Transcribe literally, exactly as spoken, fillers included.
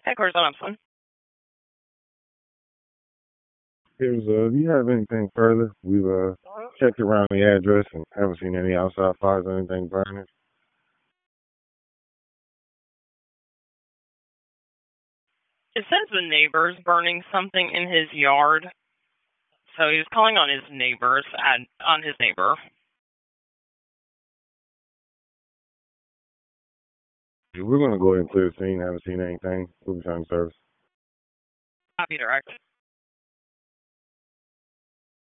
Headquarters on Upson. Here's, uh, do you have anything further? We've uh, checked around the address and haven't seen any outside fires or anything burning. It says the neighbor's burning something in his yard. So he was calling on his neighbors, and on his neighbor. We're going to go ahead and clear the scene. Haven't seen anything. We'll be trying service. Copy direct.